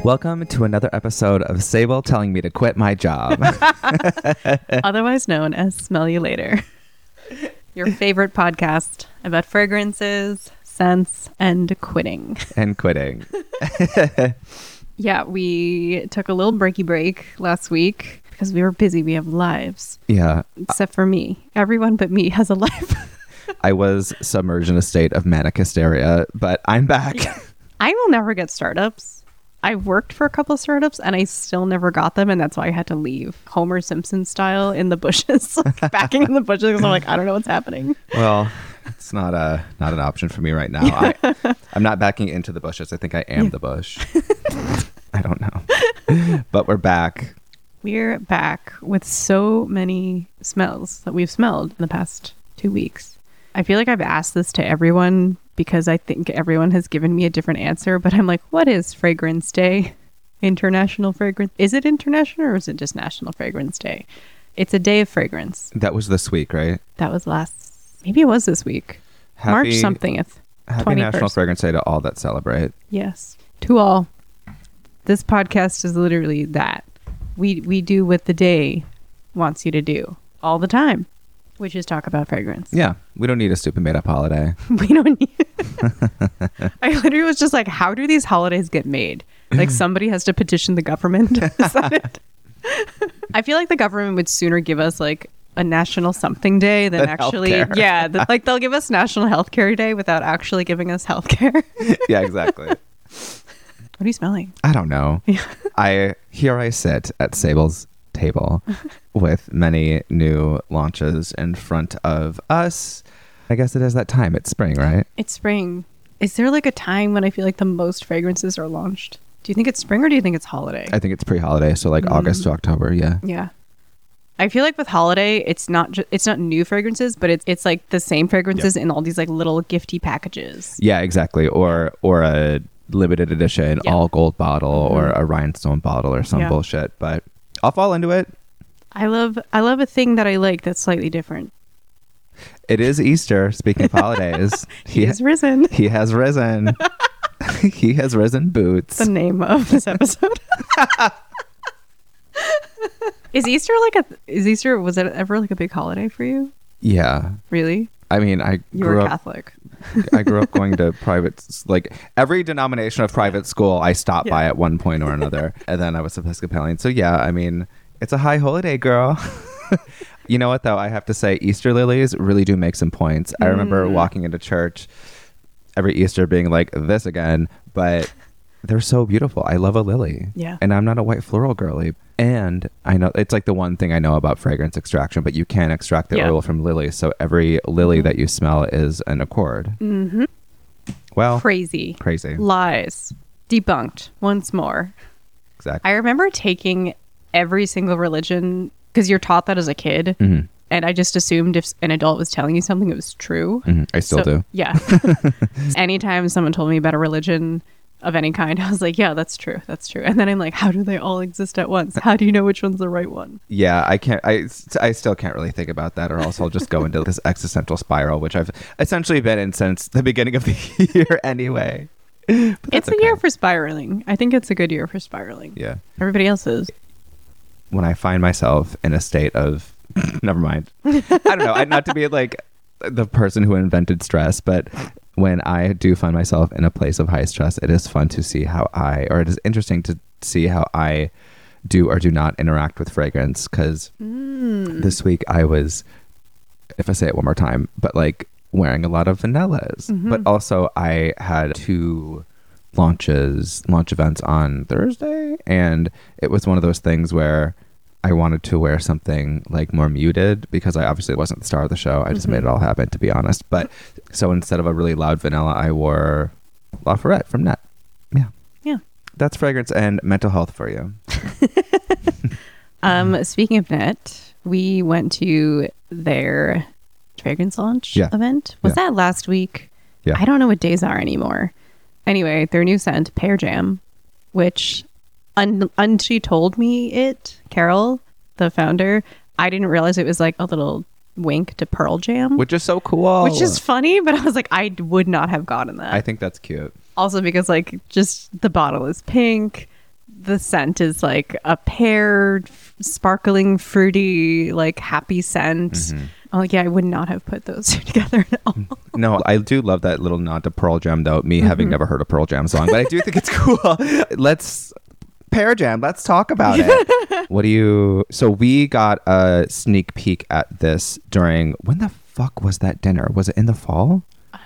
Welcome to another episode of Sable telling me to quit my job. Otherwise known as Smell You Later. Your favorite podcast about fragrances, scents, and quitting. And quitting. Yeah, we took a little breaky break last week because we were busy. We have lives. Yeah. Except for me. Everyone but me has a life. I was submerged in a state of manic hysteria, but I'm back. I will never get startups. I worked for a couple of startups and I still never got them, and that's why I had to leave, Homer Simpson style, in the bushes, like backing in the bushes, because I'm like, I don't know what's happening. Well, it's not an option for me right now. I'm not backing into the bushes. I think I am the bush. I don't know. But we're back. We're back with so many smells that we've smelled in the past 2 weeks. I feel like I've asked this to everyone because I think everyone has given me a different answer, but I'm like, what is Fragrance Day? International Fragrance? Is it international or is it just National Fragrance Day? It's a day of fragrance. That was this week, right? That was maybe it was this week. March something. Happy 21st. National Fragrance Day to all that celebrate. Yes. To all. This podcast is literally that. We do what the day wants you to do all the time, which is talk about fragrance. Yeah. We don't need a stupid made up holiday. We don't need I literally was just like, how do these holidays get made? Like somebody has to petition the government. Is that it? I feel like the government would sooner give us like a national something day than actually healthcare. Yeah, like they'll give us National Healthcare Day without actually giving us healthcare. Yeah, exactly. What are you smelling? I don't know. Here I sit at Sable's table with many new launches in front of us. I guess it is that time. It's spring, right? It's spring. Is there like a time when I feel like the most fragrances are launched? Do you think it's spring or do you think it's holiday? I think it's pre-holiday, so like August to October. Yeah. Yeah. I feel like with holiday, it's not new fragrances, but it's like the same fragrances in all these like little gifty packages. Yeah, exactly. Or a limited edition all gold bottle or a rhinestone bottle or some bullshit. But I'll fall into it. I love a thing that I like that's slightly different. It is Easter. Speaking of holidays, he has risen. He has risen. He has risen boots. The name of this episode. Is Easter was it ever like a big holiday for you? Yeah. Really? I mean, you were Catholic. I grew up going to like every denomination of private school I stopped by at one point or another. And then I was Episcopalian. So yeah, I mean, it's a high holiday, girl. You know what though? I have to say Easter lilies really do make some points. I remember walking into church every Easter being like, this again, but they're so beautiful. I love a lily. Yeah. And I'm not a white floral girly. And I know it's like the one thing I know about fragrance extraction, but you can extract the oil from lilies. So every lily that you smell is an accord. Mm-hmm. Well, crazy. Lies. Debunked once more. Exactly. I remember taking every single religion because you're taught that as a kid. Mm-hmm. And I just assumed if an adult was telling you something, it was true. Mm-hmm. I still do. Yeah. Anytime someone told me about a religion of any kind, I was like, yeah, that's true. That's true. And then I'm like, how do they all exist at once? How do you know which one's the right one? Yeah, I still can't really think about that, or else I'll just go into this existential spiral, which I've essentially been in since the beginning of the year anyway. It's a year for spiraling. I think it's a good year for spiraling. Yeah. Everybody else is. When I find myself in a state of never mind. I don't know. Not to be like the person who invented stress, but when I do find myself in a place of high stress, it is fun to see it is interesting to see how I do or do not interact with fragrance. Because this week I was, if I say it one more time, but like wearing a lot of vanillas. Mm-hmm. But also I had 2 launch events on Thursday, and it was one of those things where I wanted to wear something like more muted because I obviously wasn't the star of the show. I just made it all happen, to be honest. But so instead of a really loud vanilla, I wore La Ferrette from Net. Yeah. Yeah. That's fragrance and mental health for you. Speaking of Net, we went to their fragrance launch event. Was that last week? Yeah. I don't know what days are anymore. Anyway, their new scent, Pear Jam, which she told me it, Carol, the founder, I didn't realize it was like a little wink to Pearl Jam. Which is so cool. Which is funny, but I was like, I would not have gotten that. I think that's cute. Also because like just the bottle is pink. the scent is like a pear, sparkling, fruity, like happy scent. I'm like, yeah, I would not have put those two together at all. No, I do love that little nod to Pearl Jam, though, me having never heard a Pearl Jam song, but I do think it's cool. Pear Jam, let's talk about it. So we got a sneak peek at this during, when the fuck was that dinner? Was it in the fall?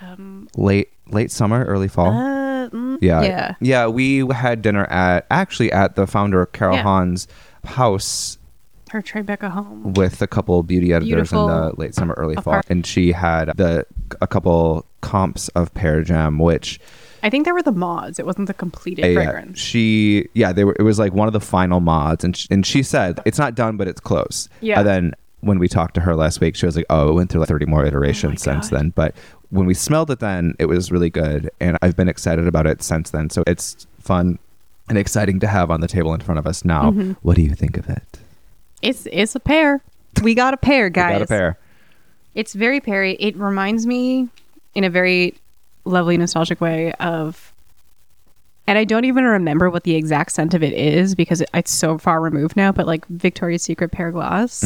Late summer, early fall? Yeah, we had dinner at the founder Carol Hahn's house, her Tribeca home, with a couple beauty editors in the late summer, early fall, and she had a couple comps of Pear Jam, which I think they were the mods. It wasn't the completed fragrance. They were. It was like one of the final mods, and she said it's not done, but it's close. Yeah. And then when we talked to her last week, she was like, "Oh, it went through like 30 more iterations since then." But when we smelled it, then it was really good, and I've been excited about it since then. So it's fun and exciting to have on the table in front of us now. What do you think of it? It's a pear. We got a pear, guys. We got a pear. It's very peary. It reminds me in a very lovely nostalgic way of, and I don't even remember what the exact scent of it is because it's so far removed now, but like Victoria's Secret Pear Gloss.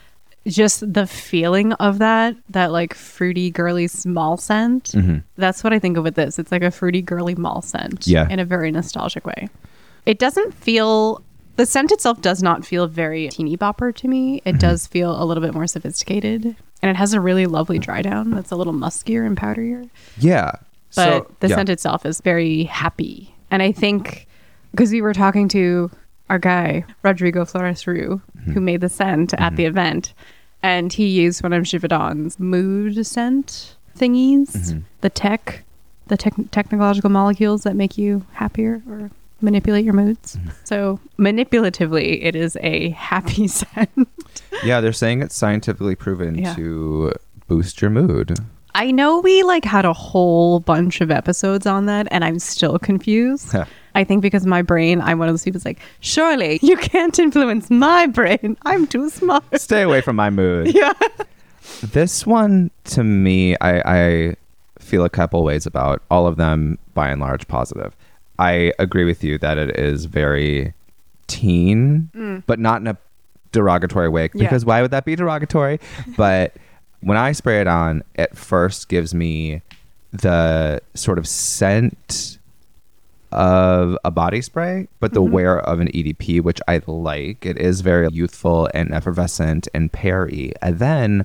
Just the feeling of that like fruity girly mall scent. That's what I think of with this. It's like a fruity girly mall scent in a very nostalgic way. It doesn't feel, the scent itself does not feel very teeny bopper to me. It does feel a little bit more sophisticated, and it has a really lovely dry down that's a little muskier and powderier. Yeah. But the scent itself is very happy. And I think because we were talking to our guy, Rodrigo Flores Rue, who made the scent at the event, and he used one of Givaudan's mood scent thingies, the technological molecules that make you happier or manipulate your moods. So manipulatively, it is a happy scent. Yeah, they're saying it's scientifically proven to boost your mood. I know we like had a whole bunch of episodes on that, and I'm still confused. I think because my brain, I'm one of those people who's like, surely you can't influence my brain. I'm too smart. Stay away from my mood. Yeah. This one, to me, I feel a couple ways about, all of them by and large positive. I agree with you that it is very teen, but not in a derogatory way, because why would that be derogatory? But when I spray it on, it first gives me the sort of scent of a body spray, but the wear of an EDP, which I like. It is very youthful and effervescent and pear-y. And then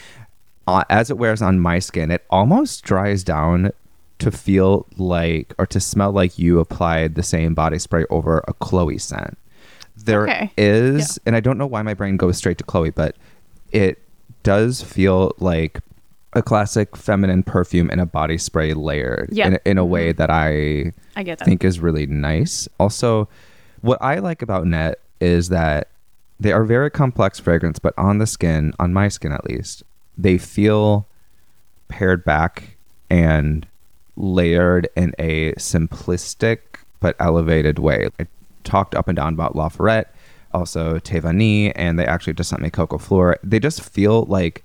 as it wears on my skin, it almost dries down to feel like, or to smell like you applied the same body spray over a Chloe scent. There is, and I don't know why my brain goes straight to Chloe, but it does feel like a classic feminine perfume in a body spray layered in a way that I get that. Think is really nice. Also, what I like about Net is that they are very complex fragrance, but on the skin, on my skin at least, they feel pared back and layered in a simplistic but elevated way. I talked up and down about La Ferrette, also Tevani, and they actually just sent me Coco Fleur. They just feel like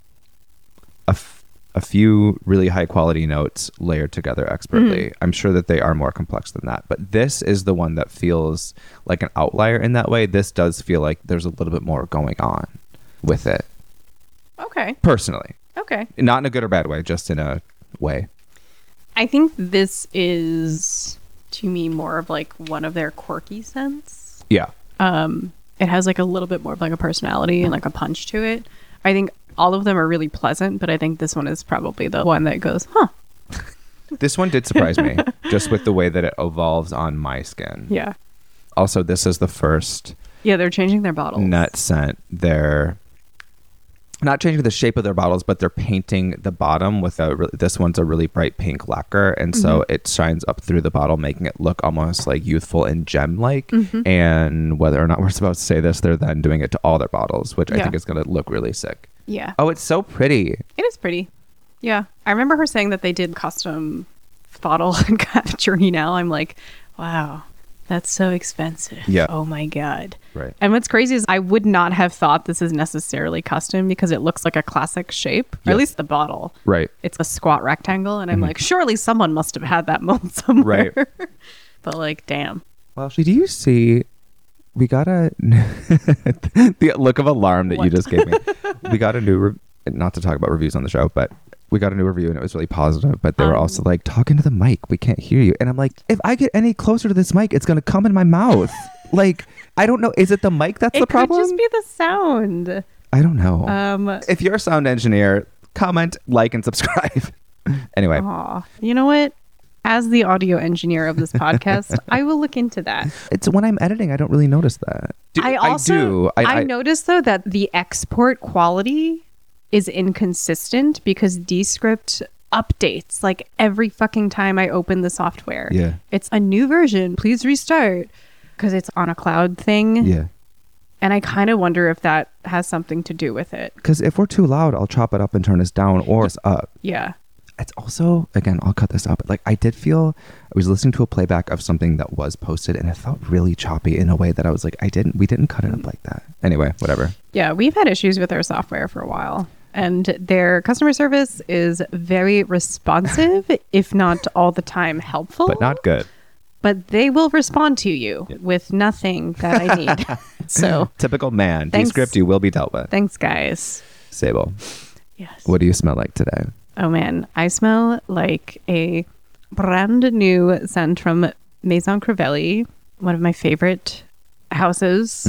a few really high quality notes layered together expertly. I'm sure that they are more complex than that, but this is the one that feels like an outlier in that way. This does feel like there's a little bit more going on with it. Okay. Personally. Okay. Not in a good or bad way, just in a way. I think this is, to me, more of like one of their quirky scents. Yeah. It has like a little bit more of like a personality and like a punch to it. I think all of them are really pleasant, but I think this one is probably the one that goes, huh. This one did surprise me, just with the way that it evolves on my skin. Yeah. Also, this is the first... Yeah, they're changing their bottles. Nut scent. They're not changing the shape of their bottles, but they're painting the bottom with this one's a really bright pink lacquer, and so it shines up through the bottle, making it look almost like youthful and gem-like. And whether or not we're supposed to say this, they're then doing it to all their bottles, which I think is going to look really sick. Yeah. Oh, it's so pretty. It is pretty. Yeah. I remember her saying that they did custom bottle journey now. I'm like, wow, that's so expensive. Yeah. Oh my God. Right. And what's crazy is I would not have thought this is necessarily custom because it looks like a classic shape, or at least the bottle. Right. It's a squat rectangle. And I'm like, surely someone must have had that mold somewhere. Right. But like, damn. Well, did you see? We got the look of alarm that you just gave me. We got a new, not to talk about reviews on the show, but we got a new review and it was really positive. But they were also like, talking to the mic, we can't hear you. And I'm like, if I get any closer to this mic, it's gonna come in my mouth. Like, I don't know. Is it the mic that's the problem? It could just be the sound. I don't know. If you're a sound engineer, comment, like, and subscribe. Anyway, you know what? As the audio engineer of this podcast, I will look into that. It's when I'm editing, I don't really notice that. I noticed though that the export quality is inconsistent because Descript updates like every fucking time I open the software. Yeah. It's a new version. Please restart because it's on a cloud thing. Yeah. And I kind of wonder if that has something to do with it. Because if we're too loud, I'll chop it up and turn us down or us up. Yeah. It's also, again, I'll cut this up. Like, I did feel, I was listening to a playback of something that was posted and it felt really choppy in a way that I was like, we didn't cut it up like that. Anyway, whatever. Yeah, we've had issues with our software for a while. And their customer service is very responsive, if not all the time helpful. But not good. But they will respond to you with nothing that I need. So typical man. Descript, you will be dealt with. Thanks, guys. Sable. Yes. What do you smell like today? Oh man, I smell like a brand new scent from Maison Crivelli, one of my favorite houses,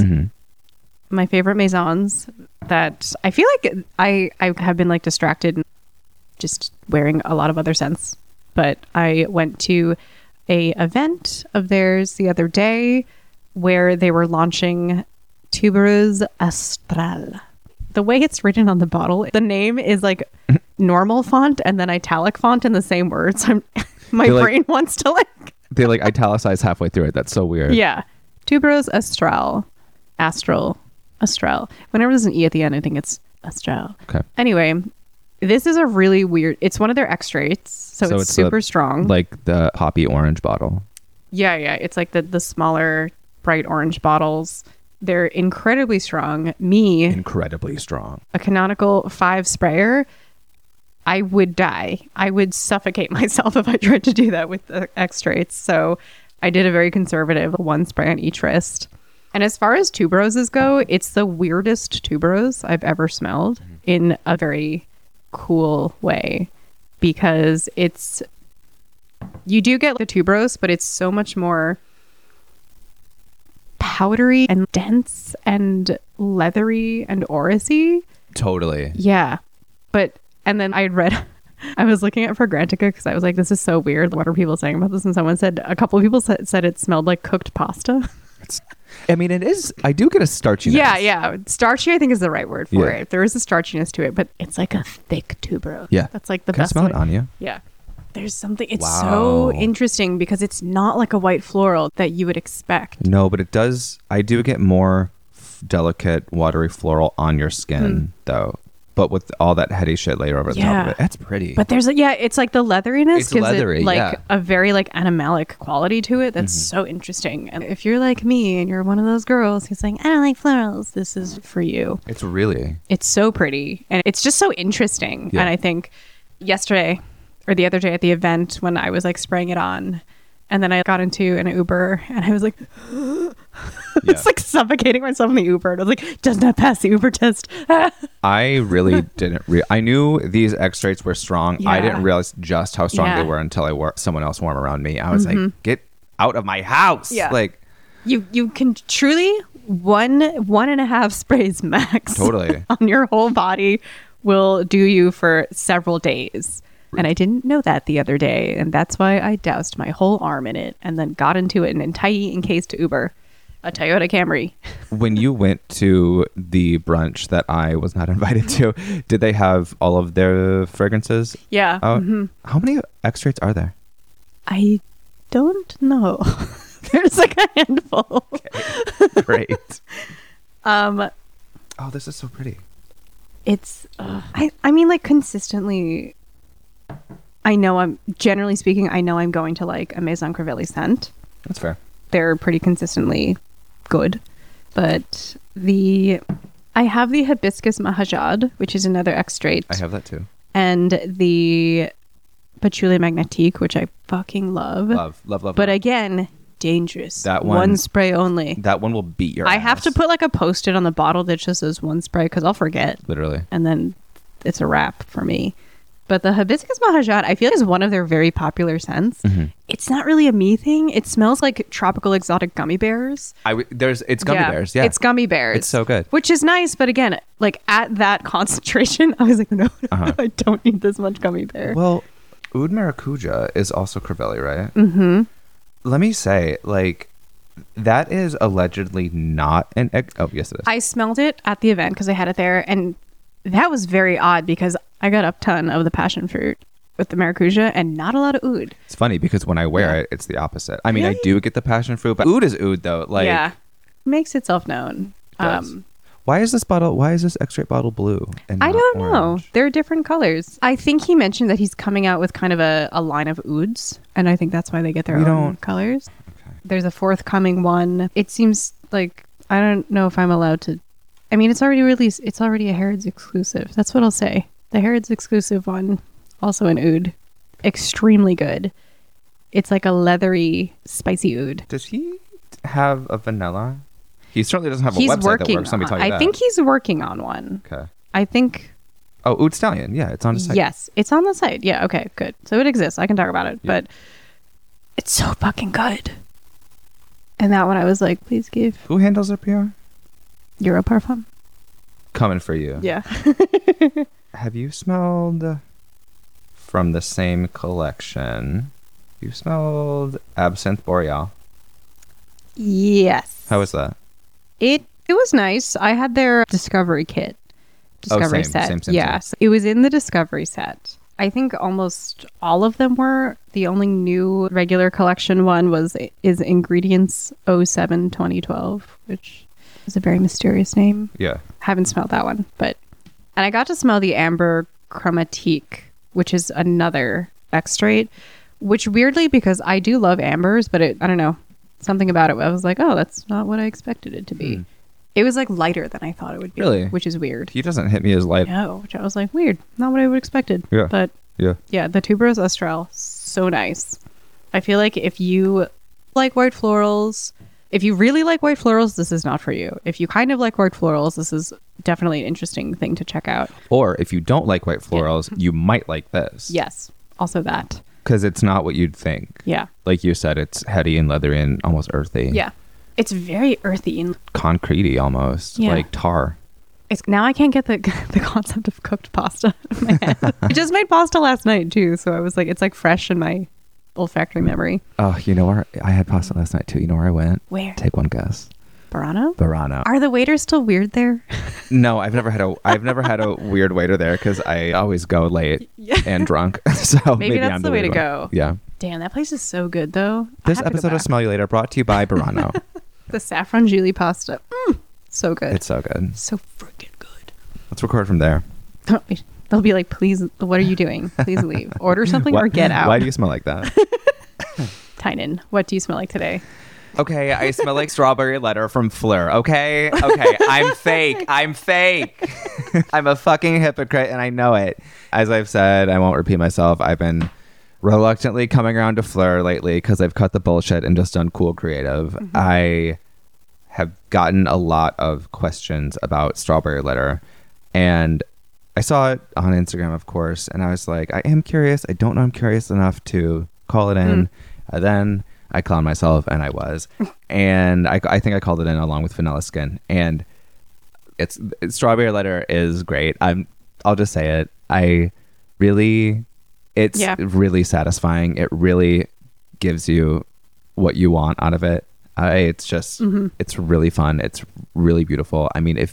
my favorite maisons that I feel like I have been like distracted just wearing a lot of other scents. But I went to a event of theirs the other day where they were launching Tuberose Astral. The way it's written on the bottle, the name is like normal font and then italic font in the same words. My brain wants to like... They like italicize halfway through it. That's so weird. Yeah. Tuberose Astral. Astral. Whenever there's an E at the end, I think it's Astral. Okay. Anyway, this is a really weird... It's one of their extracts, so it's super strong. Like the poppy orange bottle. Yeah. It's like the smaller, bright orange bottles. They're incredibly strong. Incredibly strong. A Canonical 5 sprayer, I would die. I would suffocate myself if I tried to do that with the extracts. So I did a very conservative 1 spray on each wrist. And as far as tuberoses go, it's the weirdest tuberose I've ever smelled in a very cool way because you do get the tuberose, but it's so much more powdery and dense and leathery and orosy. Totally. Yeah. And then I was looking at Fragrantica because I was like, this is so weird. What are people saying about this? And someone said, a couple of people said it smelled like cooked pasta. I mean, it is, I do get a starchiness. Yeah. Starchy, I think is the right word for it. There is a starchiness to it, but it's like a thick tuberose. Yeah. That's like the Can best. Can I smell it on you? Yeah. There's something, it's so interesting because it's not like a white floral that you would expect. No, but it does, I do get more delicate, watery floral on your skin though. But with all that heady shit layer over the top of it, that's pretty. But there's it's like the leatheriness gives leathery, it like a very like animalic quality to it. That's so interesting. And if you're like me and you're one of those girls who's like, I don't like florals, this is for you. It's so pretty and it's just so interesting. Yeah. And I think yesterday or the other day at the event when I was like spraying it on and then I got into an Uber and I was like, it's like suffocating myself in the Uber. And I was like, does not pass the Uber test. I really didn't. I knew these extracts were strong. Yeah. I didn't realize just how strong they were until I wore someone else warm around me. I was like, get out of my house. Yeah. Like you can truly 1.5 sprays max. Totally. On your whole body will do you for several days. And I didn't know that the other day. And that's why I doused my whole arm in it and then got into it in an tight encased Uber, a Toyota Camry. When you went to the brunch that I was not invited to, did they have all of their fragrances? Yeah. How many extracts are there? I don't know. There's like a handful. Okay. Great. Oh, this is so pretty. It's, I mean, like consistently... I know I'm going to like a Maison Crivelli scent. That's fair. They're pretty consistently good. But I have the Hibiscus Mahajad, which is another extrait. I have that too. And the Patchouli Magnétique, which I fucking love. Love. But again, dangerous. That one spray only. That one will beat your ass. I have to put like a Post-it on the bottle that just says one spray because I'll forget. Literally. And then it's a wrap for me. But the hibiscus mahajat, I feel like is one of their very popular scents. Mm-hmm. It's not really a me thing. It smells like tropical exotic gummy bears. It's gummy bears. Yeah, it's gummy bears. It's so good. Which is nice, but again, like at that concentration, I was like, no, I don't need this much gummy bear. Well, Oud Maracuja is also Crivelli, right? Mm-hmm. Let me say, like, that is allegedly not an oh, yes it is. I smelled it at the event because I had it there, and that was very odd because I got a ton of the passion fruit with the maracuja and not a lot of oud. It's funny because when I wear it, it's the opposite. I mean, I do get the passion fruit, but oud is oud though. Like, yeah, makes itself known. Why is this X-Rate bottle blue? And I not don't know. orange? They're different colors. I think he mentioned that he's coming out with kind of a line of ouds, and I think that's why they get their own colors. Okay. There's a forthcoming one. It seems like, I don't know if I'm allowed to. I mean, it's already released. It's already a Harrods exclusive. That's what I'll say. The Harrods exclusive one, also an oud. Extremely good. It's like a leathery, spicy oud. Does he have a vanilla? He certainly doesn't have a He's website working that works. Let me tell you I that. think he's working on one. Okay. I think. Oh, Oud Stallion. Yeah, it's on the site. Yes, it's on the site. Yeah, okay, good. So it exists. I can talk about it. Yeah. But it's so fucking good. And that one I was like, please give Who handles their PR? Europarfum. Coming for you. Yeah. Have you smelled from the same collection? You smelled Absinthe Boreal. Yes. How was that? It was nice. I had their Discovery kit. Discovery set. Same. Yes. It was in the Discovery set. I think almost all of them were. The only new regular collection one is Ingredients 07 2012, which is a very mysterious name. Yeah. Haven't smelled that one, and I got to smell the Amber Chromatique, which is another X-Rate, which weirdly, because I do love ambers, but I don't know, something about it. I was like, oh, that's not what I expected it to be. It was like lighter than I thought it would be. Really? Which is weird. He doesn't hit me as light. No, which I was like, weird. Not what I would have expected. Yeah. But yeah, the Tuberose Austral, so nice. I feel like if you like white florals, if you really like white florals, this is not for you. If you kind of like white florals, this is definitely an interesting thing to check out. Or if you don't like white florals, you might like this. Yes. Also that. Because it's not what you'd think. Yeah. Like you said, it's heady and leathery and almost earthy. Yeah. It's very earthy and concrete-y almost. Yeah. Like tar. Now I can't get the concept of cooked pasta in my head. I just made pasta last night too, so I was like, it's like fresh in my olfactory memory. Oh, you know where I had pasta last night too? You know where I went? Where? Take one guess. Burano? Are the waiters still weird there? No, I've never had a weird waiter there because I always go late and drunk. So maybe that's I'm the way to weird one. go. Yeah. Damn, that place is so good though. This episode of Smell You Later brought to you by Burano. The saffron Julie pasta. So good. It's so good. So freaking good. Let's record from there. They'll be like, please, what are you doing? Please leave. Order something or get out. Why do you smell like that? Tynan, what do you smell like today? Okay, I smell like strawberry letter from Fleur. Okay, I'm fake. I'm a fucking hypocrite and I know it. As I've said, I won't repeat myself. I've been reluctantly coming around to Fleur lately because I've cut the bullshit and just done cool creative. Mm-hmm. I have gotten a lot of questions about strawberry letter, and I saw it on Instagram, of course, and I was like, I am curious. I don't know I'm curious enough to call it in. Then I clowned myself, and I was. And I think I called it in along with Vanilla Skin. And it's strawberry letter is great. I'll just say it. It's really satisfying. It really gives you what you want out of it. It's just, it's really fun. It's really beautiful. I mean,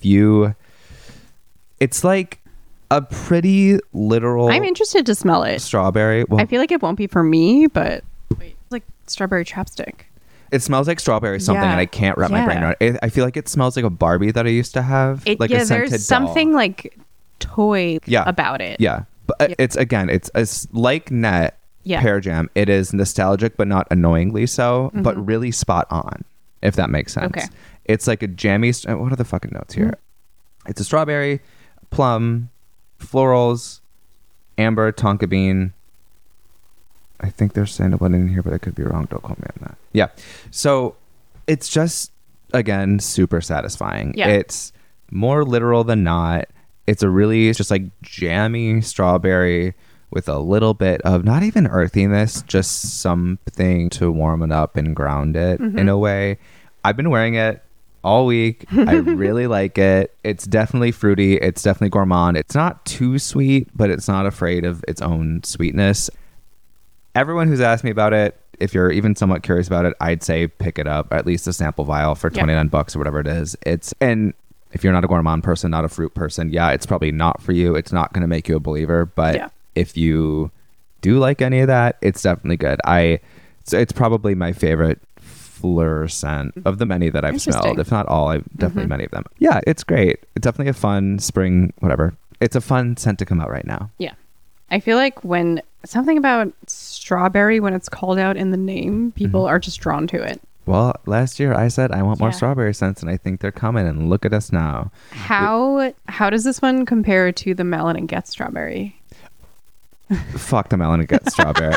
it's like a pretty literal. I'm interested to smell it. Strawberry. Well, I feel like it won't be for me, but wait, it's like strawberry chapstick. It smells like strawberry something, and I can't wrap my brain around it. I feel like it smells like a Barbie that I used to have. A scented there's something doll. Like toy about it. Yeah. But it's like Net Pear Jam. It is nostalgic, but not annoyingly so, but really spot on, if that makes sense. Okay. It's like a jammy. What are the fucking notes here? It's a strawberry, plum, florals, amber, tonka bean. I think there's sandalwood in here, but I could be wrong. Don't quote me on that. Yeah. So it's just, again, super satisfying. Yeah. It's more literal than not. It's a really just like jammy strawberry with a little bit of not even earthiness, just something to warm it up and ground it in a way. I've been wearing it all week. I really like it. It's definitely fruity. It's definitely gourmand. It's not too sweet, but it's not afraid of its own sweetness. Everyone who's asked me about it, if you're even somewhat curious about it, I'd say pick it up, at least a sample vial for $29 or whatever it is. And if you're not a gourmand person, not a fruit person, yeah, it's probably not for you. It's not going to make you a believer, but if you do like any of that, it's definitely good. It's probably my favorite Fleur scent of the many that I've smelled, if not all. I've definitely many of them. Yeah, it's great. It's definitely a fun spring, whatever. It's a fun scent to come out right now. Yeah. I feel like when something about strawberry, when it's called out in the name, people are just drawn to it. Well, last year I said I want more strawberry scents, and I think they're coming, and look at us now. How does this one compare to the Melon and Get strawberry? Fuck the Melon and Get strawberry.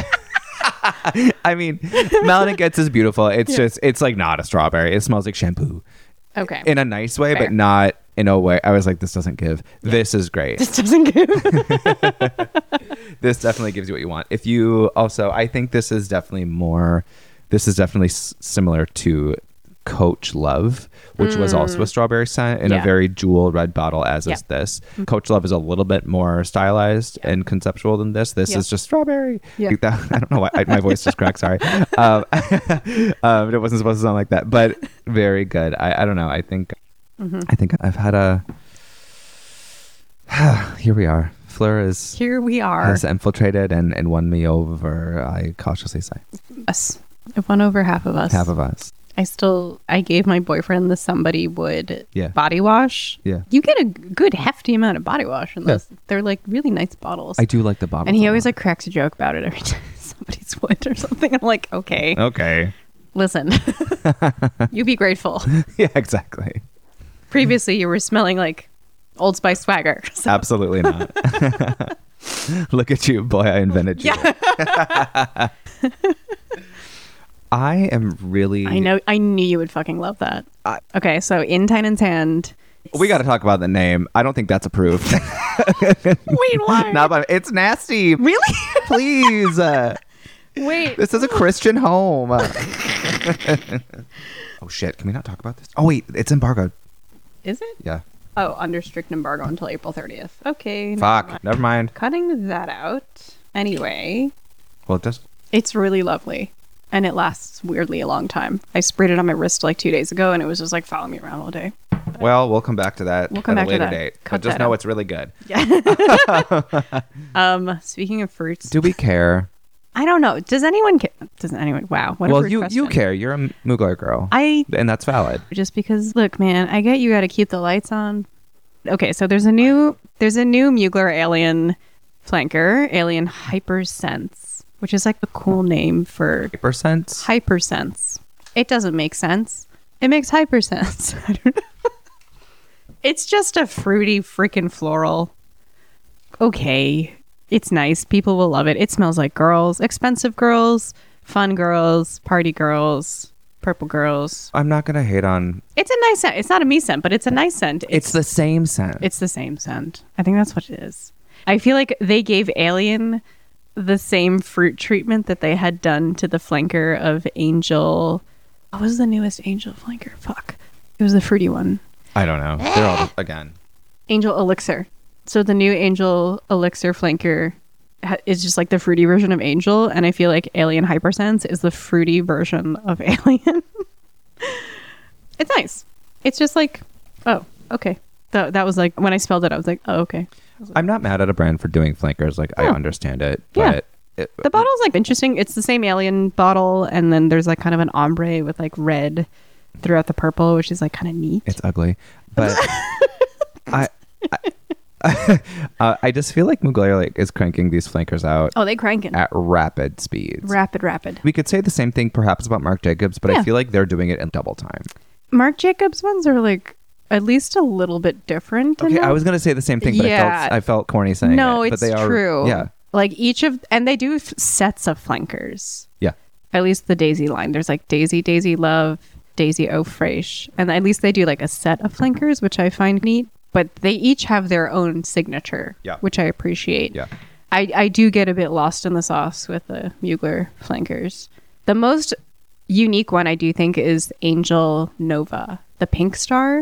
I mean, Melon and Gets is beautiful. It's just, it's like not a strawberry. It smells like shampoo. Okay. In a nice way, but not in a way. I was like, this doesn't give. This is great. This doesn't give. This definitely gives you what you want. If you also, I think this is definitely similar to Coach Love, which was also a strawberry scent in a very jewel red bottle, as is this. Coach Love is a little bit more stylized and conceptual than this. This is just strawberry. I don't know why my voice just cracked. Sorry. It wasn't supposed to sound like that, but very good. I don't know. I think I've had a. Here we are. Fleur has infiltrated and won me over. I cautiously say. Us. It won over half of us. Half of us. I gave my boyfriend the Somebody Wood body wash. Yeah. You get a good hefty amount of body wash in those. They're like really nice bottles. I do like the bottles. And he always like cracks a joke about it every time somebody's wood or something. I'm like, okay. Listen, you be grateful. Yeah, exactly. Previously, you were smelling like Old Spice swagger. So. Absolutely not. Look at you, boy, I invented you. Yeah. I am really... I knew you would fucking love that. Okay, so In Tynan's Hand... We got to talk about the name. I don't think that's approved. Wait, why? It's nasty. Really? Please. Wait. This is a Christian home. Oh, shit. Can we not talk about this? Oh, wait. It's embargoed. Is it? Yeah. Oh, under strict embargo until April 30th. Okay. Fuck. Never mind. Cutting that out. Anyway. Well, it's really lovely. And it lasts weirdly a long time. I sprayed it on my wrist like 2 days ago, and it was just like following me around all day. Well, we'll come back to that at a later date. But just know it's really good. Yeah. Speaking of fruits. Do we care? I don't know. Does anyone care? Wow. Well, you care. You're a Mugler girl. And that's valid. Just because, look, man, I get you got to keep the lights on. Okay, so there's a new Mugler alien flanker, Alien Hypersense, which is like a cool name for Hypersense. It doesn't make sense. It makes hypersense. I don't know. It's just a fruity freaking floral. Okay. It's nice. People will love it. It smells like girls, expensive girls, fun girls, party girls, purple girls. I'm not going to hate on... It's a nice scent. It's not a me scent, but it's a nice scent. It's the same scent. It's the same scent. I think that's what it is. I feel like they gave Alien the same fruit treatment that they had done to the flanker of Angel. What was the newest Angel flanker? Fuck. It was the fruity one. I don't know. They're all, again. Angel Elixir. So the new Angel Elixir flanker is just like the fruity version of Angel. And I feel like Alien Hypersense is the fruity version of Alien. It's nice. It's just like, oh, okay. That was like, when I spelled it, I was like, oh, okay. I'm not mad at a brand for doing flankers. Like, I understand it. But the bottle's like interesting. It's the same Alien bottle, and then there's like kind of an ombre with like red throughout the purple, which is like kind of neat. It's ugly, but I just feel like Mugler like is cranking these flankers out. Oh, they cranking at rapid speeds. Rapid. We could say the same thing perhaps about Marc Jacobs, but I feel like they're doing it in double time. Marc Jacobs ones are like at least a little bit different. Okay, I was gonna say the same thing, but I felt corny saying no, it. It's but they are true. Yeah. Like and they do sets of flankers. Yeah. At least the Daisy line. There's like Daisy Love, Daisy Eau Fraiche. And at least they do like a set of flankers, which I find neat. But they each have their own signature, which I appreciate. Yeah. I do get a bit lost in the sauce with the Mugler flankers. The most unique one I do think is Angel Nova, the pink star.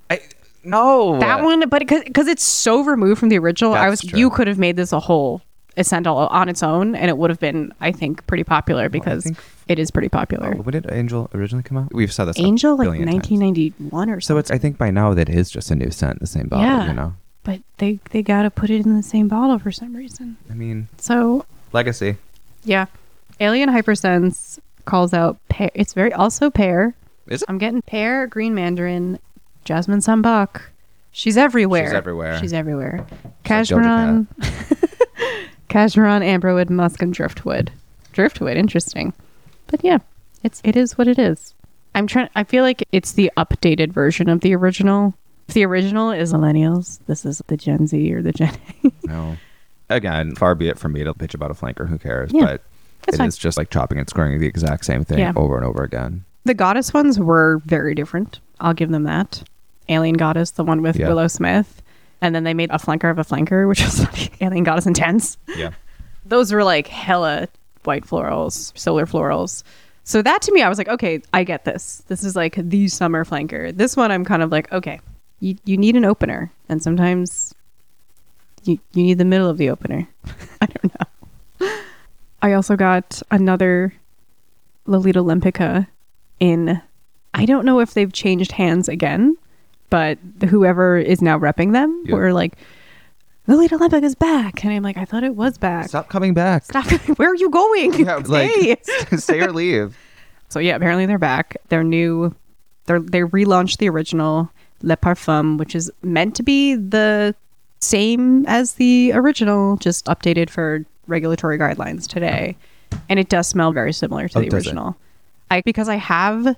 No. That one, but because it's so removed from the original, That's you true. could have made this a whole ascent all on its own, and it would have been, I think, pretty popular because it is pretty popular. When did Angel originally come out? We've said this Angel, a like billion times. 1991 or So something. I think by now that is just a new scent, the same bottle, Yeah. you know? But they got to put it in the same bottle for some reason. I mean, So, legacy. yeah. Alien Hypersense calls out pear. It's very also pear. Is it? I'm getting pear, green mandarin, jasmine sambuck. She's everywhere. She's everywhere. She's everywhere. It's like Doja Cashmeron, Cashmeron, amberwood, musk, and driftwood. Driftwood, interesting. But yeah, it is what it is. I feel like it's the updated version of the original. If the original is millennials, this is the Gen Z or the Gen A. No. Again, far be it from me to bitch about a flanker. Who cares? Yeah, But it's it fine. is just like chopping and squaring the exact same thing Yeah. over and over again. The goddess ones were very different. I'll give them that. Alien Goddess, the one with Yeah. Willow Smith. And then they made a flanker of a flanker, which was like Alien Goddess Intense. Yeah. Those were like hella white florals, solar florals. So that to me, I was like, okay, I get this. This is like the summer flanker. This one, I'm kind of like, okay, you need an opener. And sometimes you need the middle of the opener. I don't know. I also got another Lolita Olympica in, I don't know if they've changed hands again, but whoever is now repping them were like, Lolita Olympica is back. And I'm like, I thought it was back. Stop coming back. Stop. Where are you going? Yeah, like, Stay. stay or leave. So yeah, apparently they're back. They're new. They relaunched the original Le Parfum, which is meant to be the same as the original, just updated for regulatory guidelines today. And it does smell very similar to the does it? original. Because I have,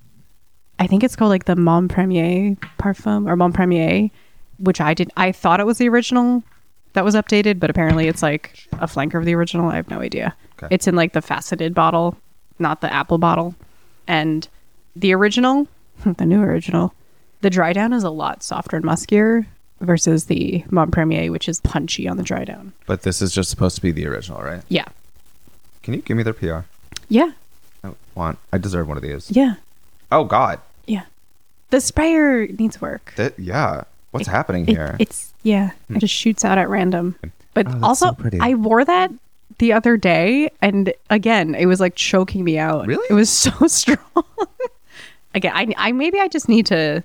I think it's called like the Mon Premier Parfum or Mon Premier, which I thought it was the original that was updated, but apparently it's like a flanker of the original. I have no idea. Okay. It's in like the faceted bottle, not the apple bottle. And the original, the new original, the dry down is a lot softer and muskier versus the Mon Premier, which is punchy on the dry down. But this is just supposed to be the original, right? Yeah. Can you give me their PR? Yeah. I deserve one of these. Yeah. Oh, God. Yeah. The sprayer needs work. Yeah. What's happening here? It just shoots out at random. But Oh, that's also, so pretty. I wore that the other day, and again, it was like choking me out. Really? It was so strong. Again, I maybe I just need to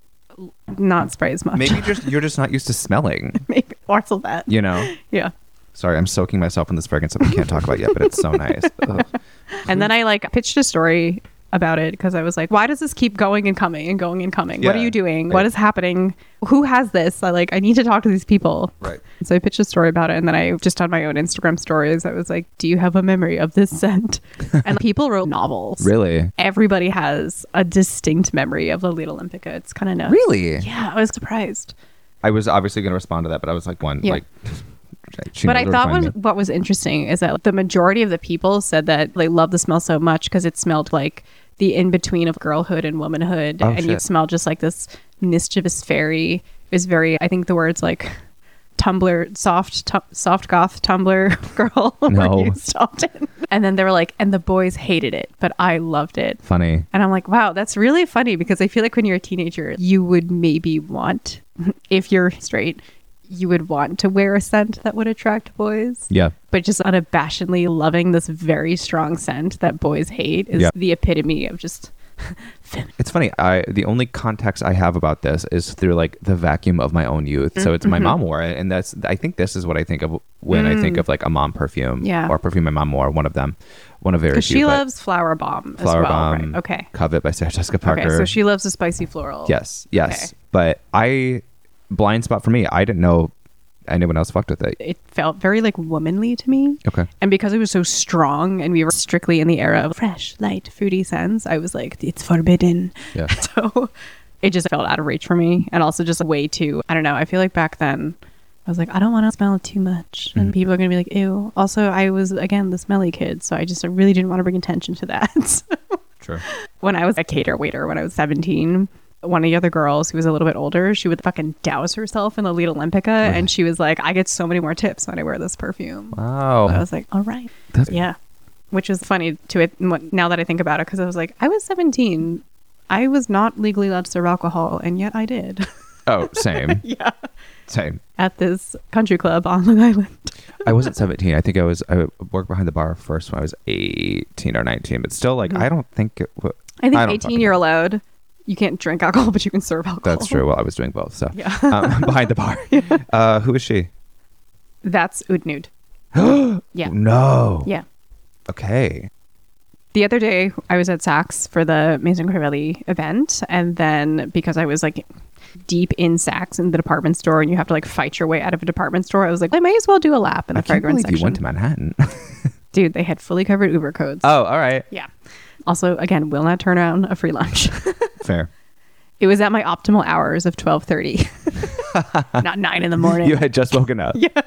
not spray as much. Maybe you're just not used to smelling, maybe also that. you know? Yeah. Sorry, I'm soaking myself in this fragrance that we can't talk about yet, but it's so nice. Ugh. And then I like pitched a story about it because I was like, why does this keep going and coming and going and coming? What are Yeah, you doing? right. What is happening? Who has this? I need to talk to these people. Right. So I pitched a story about it, and then I just on my own Instagram stories, I was like, do you have a memory of this scent? And people wrote novels. Really? Everybody has a distinct memory of Lolita Olympica. It's kind of nuts. Really? Yeah, I was surprised. I was obviously going to respond to that, but I was like, Yeah. she But knows I where to thought find me. what was interesting is that the majority of the people said that they love the smell so much because it smelled like the in-between of girlhood and womanhood. Oh, and you shit. smell just like this mischievous fairy. It was very, I think the words like Tumblr, soft goth Tumblr girl No. were used often. And then they were like, and the boys hated it, but I loved it. Funny. And I'm like, wow, that's really funny because I feel like when you're a teenager, you would maybe want, if you're straight, you would want to wear a scent that would attract boys. Yeah. But just unabashedly loving this very strong scent that boys hate is Yeah. the epitome of just It's funny. The only context I have about this is through like the vacuum of my own youth. So it's my mom wore it, and I think this is what I think of when I think of like a mom perfume, Yeah. or perfume my mom wore. One of them, one of very because few. she but loves Flower Bomb as Flower well. Bomb, Right? Okay. Covet by Sarah Jessica Parker. Okay. So she loves a spicy floral. Yes. Okay. But blind spot for me. I didn't know anyone else fucked with it. It felt very like womanly to me. Okay. And because it was so strong and we were strictly in the era of fresh, light, fruity scents, I was like, it's forbidden. Yeah. So it just felt out of reach for me. And also just way too, I don't know, I feel like back then, I was like, I don't want to smell too much. And people are going to be like, ew. Also, I was, again, the smelly kid. So I really didn't want to bring attention to that. So True. when I was a cater waiter, when I was 17, one of the other girls who was a little bit older, she would fucking douse herself in the Lita Olympica. And she was like, I get so many more tips when I wear this perfume. Wow. I was like, all right. That's- Yeah. Which is funny to it now that I think about it, because I was like, I was 17. I was not legally allowed to serve alcohol, and yet I did. Oh, same. Yeah. Same. At this country club on Long Island. I wasn't 17. I think I worked behind the bar first when I was 18 or 19, but still, like, I don't think it was. I think 18 you're allowed. You can't drink alcohol, but you can serve alcohol. That's true. Well, I was doing both. So, Yeah. behind the bar. Who is she? That's Oud Nude. Yeah. No. Yeah. Okay. The other day, I was at Saks for the Maison Crivelli event, and then because I was like deep in Saks in the department store, and you have to like fight your way out of a department store, I was like, I might as well do a lap in the I can't fragrance believe section. you went to Manhattan. Dude, they had fully covered Uber codes. Oh, all right. Yeah. Also, again, will not turn down a free lunch. Fair. It was at my optimal hours of 12:30, not 9 in the morning. You had just woken up. Yeah.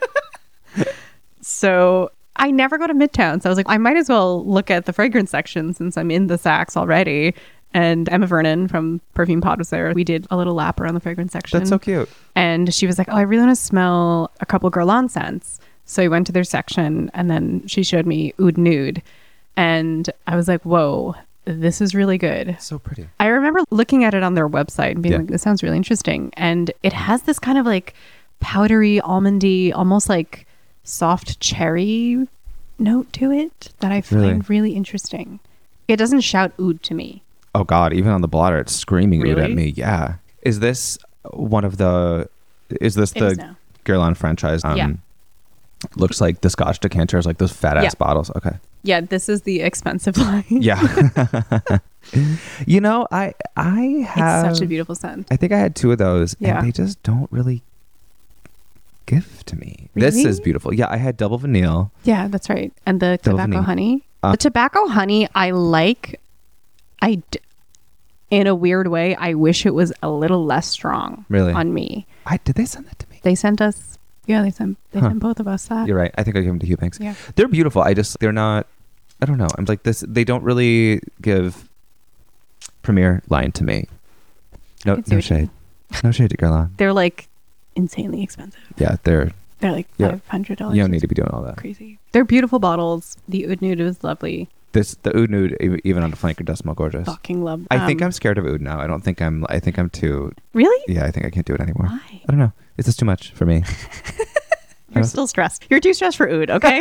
So I never go to Midtown. So I was like, I might as well look at the fragrance section since I'm in the Saks already. And Emma Vernon from Perfume Pod was there. We did a little lap around the fragrance section. That's so cute. And she was like, oh, I really want to smell a couple Guerlain scents. So we went to their section, and then she showed me Oud Nude. And I was like, whoa, this is really good. So pretty. I remember looking at it on their website and being Yeah. like, this sounds really interesting. And it has this kind of like powdery, almondy, almost like soft cherry note to it that I find really interesting. It doesn't shout oud to me. Oh God! Even on the blotter, it's screaming oud at Really? me. Yeah. Is this one of the? Is this It is the now. Guerlain franchise? Yeah. Looks like the Scotch decanters, like those fat ass Yeah. bottles. Okay. Yeah, this is the expensive line. Yeah. You know, I have. It's such a beautiful scent. I think I had 2 of those, Yeah. and they just don't really give to me. This Really? is beautiful. Yeah, I had double vanille. Yeah, that's right. And the Double tobacco vanille. honey. Uh, The tobacco honey, I like. In a weird way, I wish it was a little less strong Really? on me. Did they send that to me? They sent us, they sent both of us that. You're right. I think I gave them to Hugh Banks. Yeah. They're beautiful. They're not. I don't know. I'm like this. They don't really give Premier line to me. No, I can see no what you shade. No shade to Guerlain. They're like insanely expensive. Yeah, they're. They're like Yeah. $500. You don't need to be doing all that. Crazy. They're beautiful bottles. The Oud Nude was lovely. The Oud Nude, even on a flanker, does smell gorgeous. Fucking love. I think I'm scared of Oud now. I think I'm too. Really? Yeah, I think I can't do it anymore. Why? I don't know. It's just too much for me. You're still stressed. You're too stressed for Oud, okay?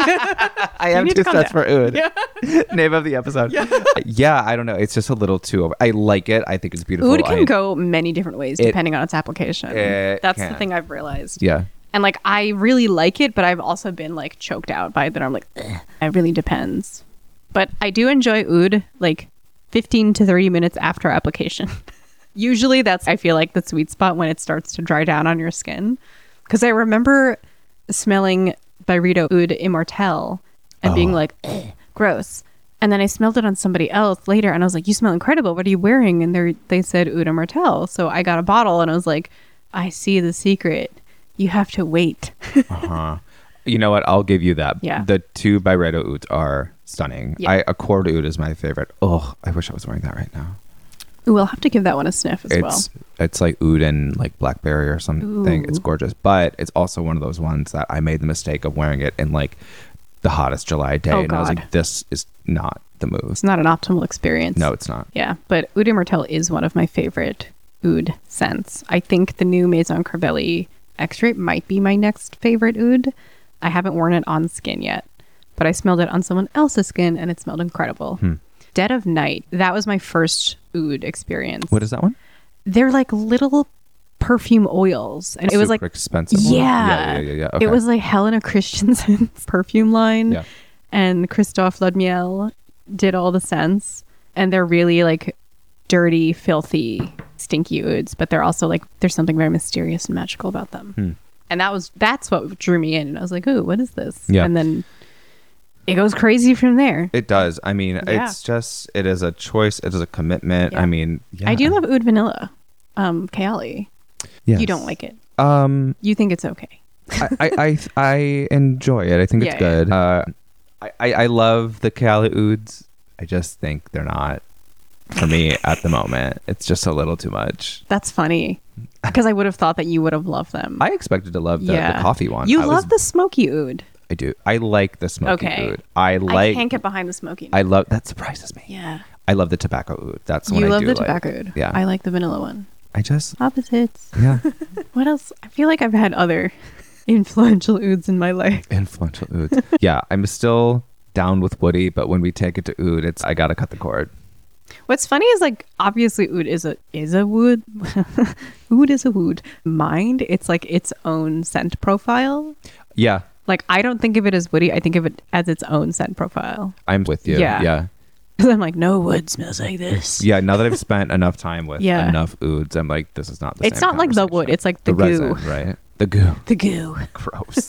I You am need too to calm stressed for Oud. Yeah. Name of the episode. Yeah, I don't know. It's just a little too over. I like it. I think it's beautiful. Oud can go many different ways depending on its application. It That's the can. thing I've realized. Yeah. And like, I really like it, but I've also been like choked out by it that I'm like, ugh. It really depends. But I do enjoy Oud like 15 to 30 minutes after application. Usually that's, I feel like, the sweet spot when it starts to dry down on your skin. Because I remember smelling Byredo Oud Immortelle and being like, ugh, gross. And then I smelled it on somebody else later and I was like, you smell incredible. What are you wearing? And they said Oud Immortelle. So I got a bottle and I was like, I see the secret. You have to wait. Uh-huh. You know what? I'll give you that. Yeah. The 2 Byredo Ouds are stunning. Yeah. Accord Oud is my favorite. Oh, I wish I was wearing that right now. Ooh, I'll have to give that one a sniff as well. It's like oud and like blackberry or something. Ooh. It's gorgeous, but it's also one of those ones that I made the mistake of wearing it in like the hottest July day, Oh, and I was God. like, "This is not the move." It's not an optimal experience. No, it's not. Yeah, but Oud Immortelle is one of my favorite oud scents. I think the new Maison Crivelli X-Ray might be my next favorite oud. I haven't worn it on skin yet, but I smelled it on someone else's skin and it smelled incredible. Dead of Night. That was my first oud experience. What is that one? They're like little perfume oils, and it was like, Super expensive. one? yeah, Yeah. Okay. It was like Helena Christensen's perfume line, Yeah. and Christophe Ludmiel did all the scents, and they're really like dirty, filthy, stinky ouds, but they're also like, there's something very mysterious and magical about them. And that's what drew me in. And I was like, ooh, what is this? Yeah. And then it goes crazy from there. It does. I mean, Yeah. it's just, it is a choice. It is a commitment. Yeah. I mean, yeah. I do love oud vanilla. Kayali. Yes. You don't like it. Um, You think it's okay. I enjoy it. I think it's Yeah, good. I love the Kala Ouds. I just think they're not for me at the moment. It's just a little too much. That's funny because I would have thought that you would have loved them. I expected to love the coffee one. You love the smoky oud. I do. I like the smoky oud. I can't get behind the smoky. I love that. Surprises me. Yeah. I love the tobacco oud. That's what I do. You love the tobacco oud. Yeah. I like the vanilla one. I just opposites. Yeah. What else? I feel like I've had other influential ouds in my life. Influential ouds. Yeah, I'm still down with woody, but when we take it to oud, I gotta cut the cord. What's funny is like obviously oud is a wood. Oud is a wood. Mind, it's like its own scent profile. Yeah. Like I don't think of it as woody. I think of it as its own scent profile. I'm with you. Yeah. Because I'm like, no wood smells like this. Yeah, now that I've spent enough time with enough ouds, I'm like, this is not the same. It's not like the wood. It's like the goo. Resin, right? The goo. The goo. Gross.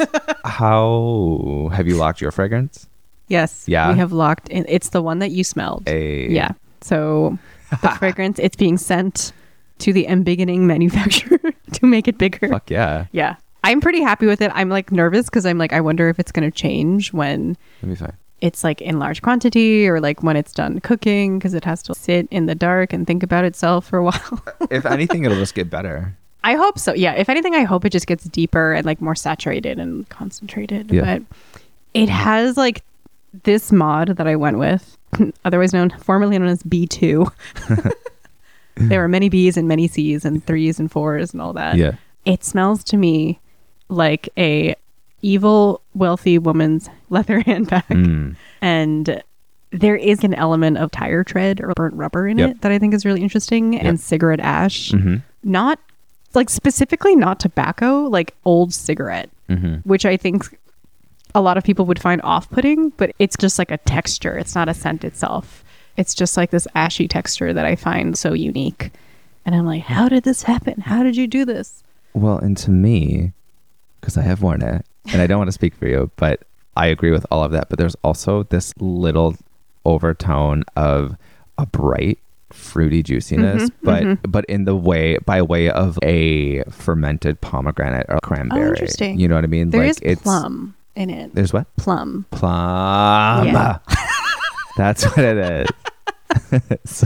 How have you locked your fragrance? Yes. Yeah. We have locked in. It's the one that you smelled. Yeah. So the fragrance, it's being sent to the embiggening manufacturer to make it bigger. Fuck yeah. Yeah. I'm pretty happy with it. I'm like nervous because I'm like, I wonder if it's going to change when It'll be fine. It's like in large quantity or like when it's done cooking because it has to sit in the dark and think about itself for a while. If anything, it'll just get better. I hope so. Yeah. If anything, I hope it just gets deeper and like more saturated and concentrated. Yeah. But it has like this mod that I went with, otherwise formerly known as B2. There were many B's and many C's and 3s and 4s and all that. Yeah. It smells to me like a evil wealthy woman's leather handbag. And there is an element of tire tread or burnt rubber in it that I think is really interesting, and cigarette ash. Not like specifically not tobacco, like old cigarette, which I think a lot of people would find off-putting, but it's just like a texture. It's not a scent itself. It's just like this ashy texture that I find so unique. And I'm like, how did this happen? How did you do this? Well, and to me, because I have worn it, and I don't want to speak for you, but I agree with all of that. But there's also this little overtone of a bright, fruity juiciness, but in the way, by way of a fermented pomegranate or cranberry. Oh, interesting. You know what I mean? There like is it's plum in it. There's what? Plum. Yeah. That's what it is.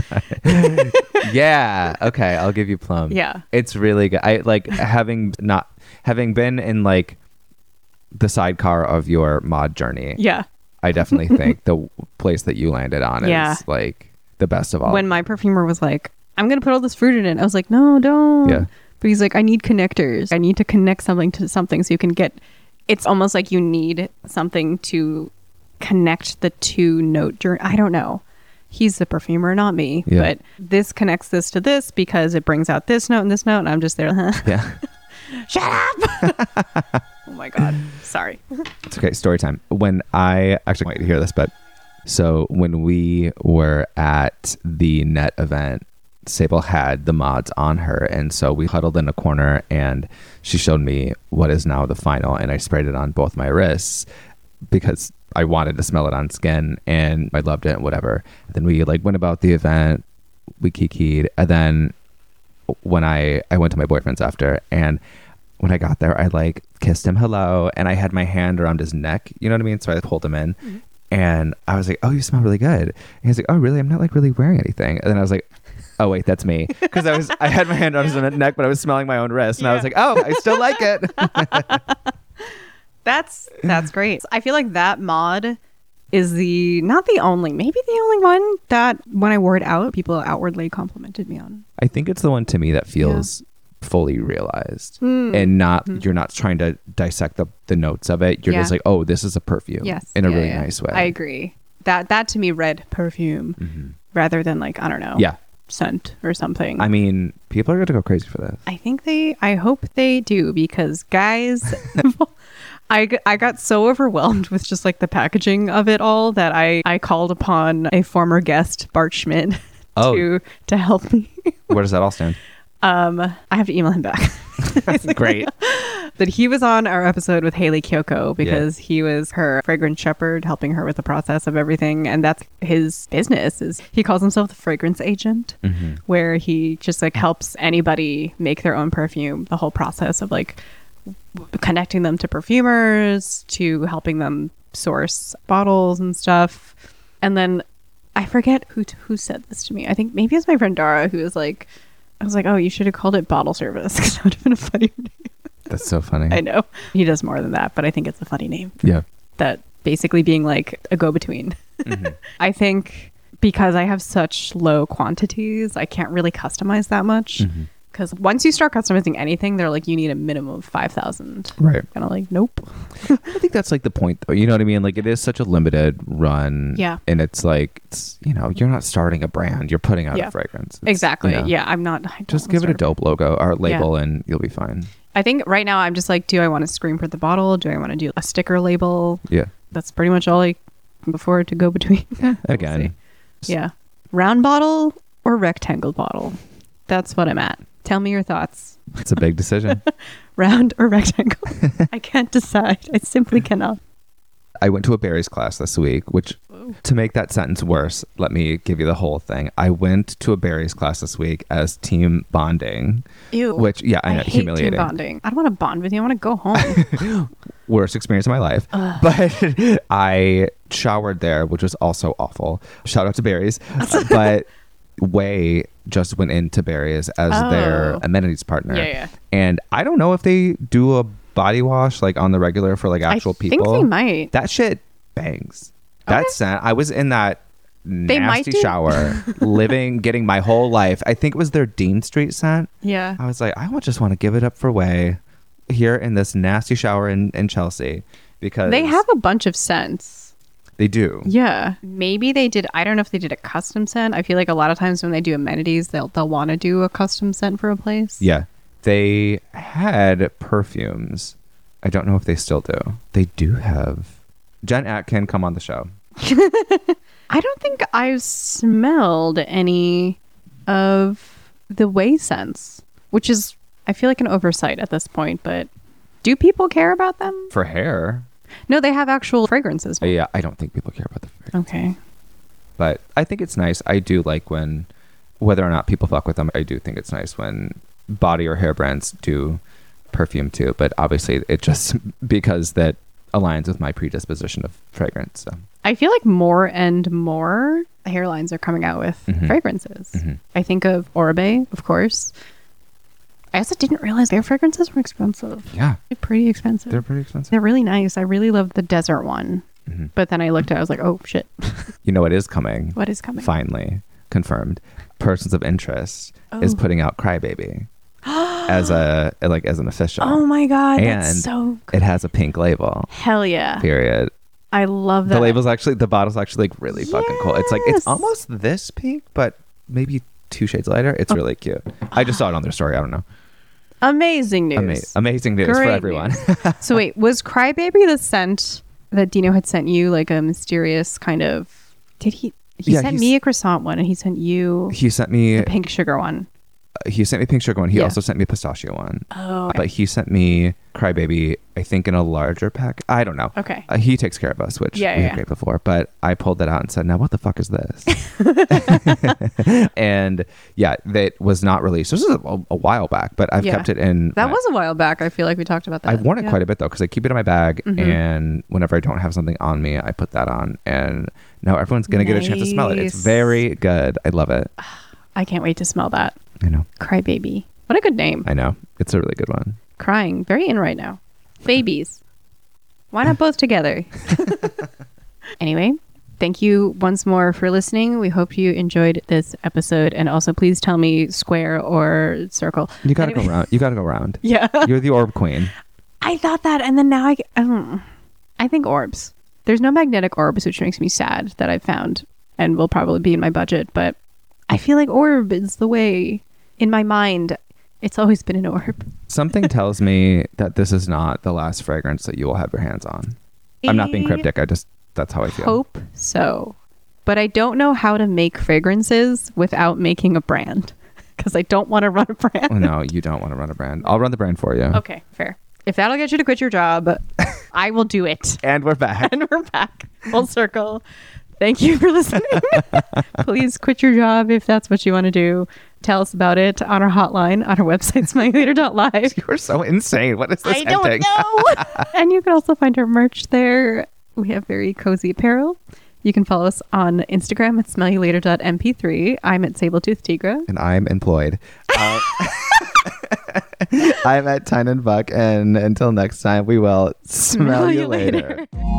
Yeah. Okay. I'll give you plum. Yeah. It's really good. I like having been in like the sidecar of your mod journey. Yeah. I definitely think the place that you landed on is like the best of all. When my perfumer was like, I'm going to put all this fruit in it, I was like, no, don't. Yeah. But he's like, I need connectors. I need to connect something to something so you can get, it's almost like you need something to connect the two note journey. I don't know. He's the perfumer, not me. Yeah. But this connects this to this because it brings out this note and this note. And I'm just there. Yeah. Shut up. Oh my God. Sorry. It's okay. Story time. When I actually want you to hear this, but so when we were at the Net event, Sable had the mods on her. And so we huddled in a corner and she showed me what is now the final. And I sprayed it on both my wrists because I wanted to smell it on skin and I loved it and whatever. And then we like went about the event, we kikied. And then when I went to my boyfriend's after, and when I got there, I like kissed him hello and I had my hand around his neck. You know what I mean? So I pulled him in and I was like, oh, you smell really good. And he's like, oh, really? I'm not like really wearing anything. And then I was like, oh, wait, that's me. Because I had my hand on his neck, but I was smelling my own wrist. And I was like, oh, I still like it. That's great. I feel like that mod is not the only, maybe the only one that when I wore it out, people outwardly complimented me on. I think it's the one to me that feels fully realized and not, you're not trying to dissect the notes of it. You're just like, oh, this is a perfume in a really nice way. I agree. That to me read perfume rather than like, I don't know. Yeah. Scent or something. I mean, people are going to go crazy for this. I hope they do because guys, I got so overwhelmed with just like the packaging of it all that I called upon a former guest, Bart Schmidt, to help me. Where does that all stand? I have to email him back. Great. But he was on our episode with Haley Kyoko because he was her fragrance shepherd, helping her with the process of everything. And that's his business. He calls himself the fragrance agent, where he just like helps anybody make their own perfume, the whole process of like connecting them to perfumers, to helping them source bottles and stuff. And then I forget who said this to me. I think maybe it's my friend Dara, who was like, I was like, oh, you should have called it bottle service, because that would have been a funnier name. That's so funny. I know. He does more than that, but I think it's a funny name. Yeah. That basically being like a go-between. Mm-hmm. I think because I have such low quantities, I can't really customize that much. Mm-hmm. Because once you start customizing anything, they're like, you need a minimum of 5,000. Right. Kind of like, nope. I think that's like the point, though. You know what I mean? Like, it is such a limited run. Yeah. And it's like, you know, you're not starting a brand. You're putting out Yeah. a fragrance. Exactly. you know, Yeah. I don't Just wanna give it a start dope logo or label and you'll be fine. I think right now I'm just like, do I want to screen print the bottle? Do I want to do a sticker label? Yeah. That's pretty much all I can afford to go between. Again. Yeah. Round bottle or rectangle bottle? That's what I'm at. Tell me your thoughts. It's a big decision. Round or rectangle? I can't decide. I simply cannot. I went to a berries class this week, which, to make that sentence worse, let me give you the whole thing. I went to a berries class this week as team bonding. Ew. Which, yeah, I know, hate humiliating. team bonding. I don't want to bond with you. I want to go home. Worst experience of my life. But I showered there, which was also awful. Shout out to berries. But Way just went into berries as their amenities partner. Yeah. And I don't know if they do a body wash like on the regular for like actual people. I think they might. That shit bangs. That scent. I was in that They might nasty do. shower, getting my whole life. I think it was their Dean Street scent. Yeah. I was like, just want to give it up for Way here in this nasty shower in Chelsea, because They have a bunch of scents. They do. Yeah. Maybe they did. I don't know if they did a custom scent. I feel like a lot of times when they do amenities, they'll want to do a custom scent for a place. Yeah. They had perfumes. I don't know if they still do. They do have. Jen Atkin, come on the show. I don't think I've smelled any of the Way scents, which is, I feel like, an oversight at this point, but do people care about them? For hair. No, they have actual fragrances. Yeah, I don't think people care about the fragrance. Okay. But I think it's nice. I do like when, whether or not people fuck with them, I do think it's nice when body or hair brands do perfume too. But obviously it just, because that aligns with my predisposition of fragrance. So. I feel like more and more hairlines are coming out with fragrances. Mm-hmm. I think of Oribe, of course. I also didn't realize their fragrances were expensive. Yeah. They're pretty expensive. They're pretty expensive. They're really nice. I really love the desert one. Mm-hmm. But then I looked at it, I was like, oh, shit. You know what is coming? What is coming? Finally confirmed. Persons of Interest is Oh. putting out Crybaby as an official. Oh my God. And That's so good. it has a pink label. Hell yeah. Period. I love that. The bottle's actually like really fucking cool. It's like, it's Yes. almost this pink, but maybe 2 shades lighter. It's really cute. I just saw it on their story. I don't know. Amazing news. Amazing news for Great everyone. So wait, was Crybaby the scent that Dino had sent you, like a mysterious kind of, he Yeah, sent he's- me a croissant one and he sent you He sent me the pink sugar one. pink sugar one. He Yeah. also sent me a pistachio one. Oh. But he sent me Crybaby, I think, in a larger pack. I don't know. Okay. He takes care of us, which Yeah, we yeah. had great before. But I pulled that out and said, now what the fuck is this? And yeah, that was not released. This was a while back, but I've Yeah. kept it in. That was a while back. I feel like we talked about that. I've worn it Yeah. quite a bit though, because I keep it in my bag, Mhm. and whenever I don't have something on me, I put that on, and now everyone's gonna get a chance to smell it. It's Nice. very good. I love it. I can't wait to smell that. I know. Crybaby. What a good name. I know. It's a really good one. Crying. Very in right now. Babies. Why not both together? Anyway, thank you once more for listening. We hope you enjoyed this episode. And also, please tell me square or circle. You gotta Anyway. go around. You gotta go around. Yeah. You're the orb queen. I thought that. And then now I think orbs. There's no magnetic orbs, which makes me sad that I've found and will probably be in my budget. But I feel like orb is the way. In my mind, it's always been an orb. Something tells me that this is not the last fragrance that you will have your hands on. I'm not being cryptic. That's how I feel. Hope so. But I don't know how to make fragrances without making a brand because I don't want to run a brand. Oh, no, you don't want to run a brand. I'll run the brand for you. Okay, fair. If that'll get you to quit your job, I will do it. And we're back. And we're back. Full circle. Thank you for listening. Please quit your job if that's what you want to do. Tell us about it on our hotline on our website, smileylater.live. You are so insane. What is this? I don't know. And you can also find our merch there. We have very cozy apparel. You can follow us on Instagram at smellylater.mp3. I'm at Sabletooth Tigra. And I'm employed. I'm at Tyne and Buck. And until next time, we will smell you later.